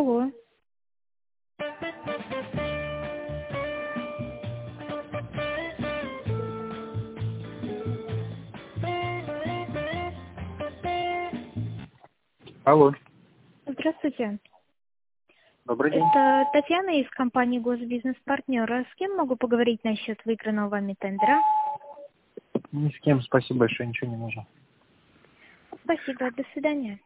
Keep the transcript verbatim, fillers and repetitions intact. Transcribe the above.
Алло. Алло, Здравствуйте. добрый день. Это Татьяна из компании Госбизнес-партнер. А с кем могу поговорить насчет выигранного вами тендера? Ни с кем, спасибо большое, ничего не нужно. Спасибо. До свидания.